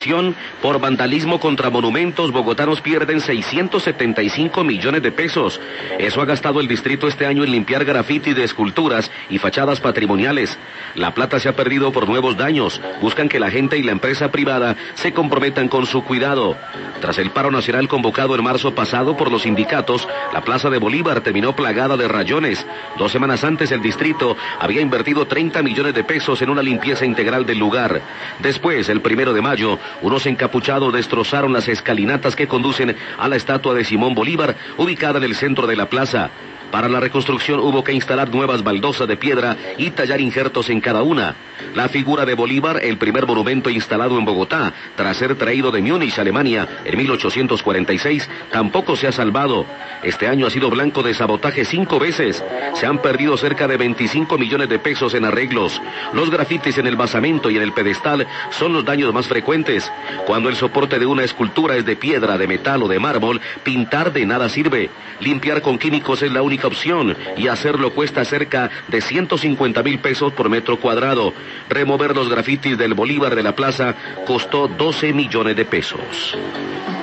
Por vandalismo contra monumentos, bogotanos pierden 675 millones de pesos. Eso ha gastado el distrito este año en limpiar grafitis de esculturas y fachadas patrimoniales. La plata se ha perdido por nuevos daños. Buscan que la gente y la empresa privada se comprometan con su cuidado. Tras el paro nacional convocado en marzo pasado por los sindicatos, la Plaza de Bolívar terminó plagada de rayones. 2 semanas antes el distrito había invertido 30 millones de pesos en una limpieza integral del lugar. Después, el 1 de mayo, unos encapuchados destrozaron las escalinatas que conducen a la estatua de Simón Bolívar, ubicada en el centro de la plaza. Para la reconstrucción hubo que instalar nuevas baldosas de piedra y tallar injertos en cada una. La figura de Bolívar, el primer monumento instalado en Bogotá, tras ser traído de Múnich, Alemania, en 1846, tampoco se ha salvado. Este año ha sido blanco de sabotaje 5 veces. Se han perdido cerca de 25 millones de pesos en arreglos. Los grafitis en el basamento y en el pedestal son los daños más frecuentes. Cuando el soporte de una escultura es de piedra, de metal o de mármol, pintar de nada sirve. Limpiar con químicos es la única opción, y hacerlo cuesta cerca de 150,000 pesos por metro cuadrado. Remover los grafitis del Bolívar de la plaza costó 12 millones de pesos.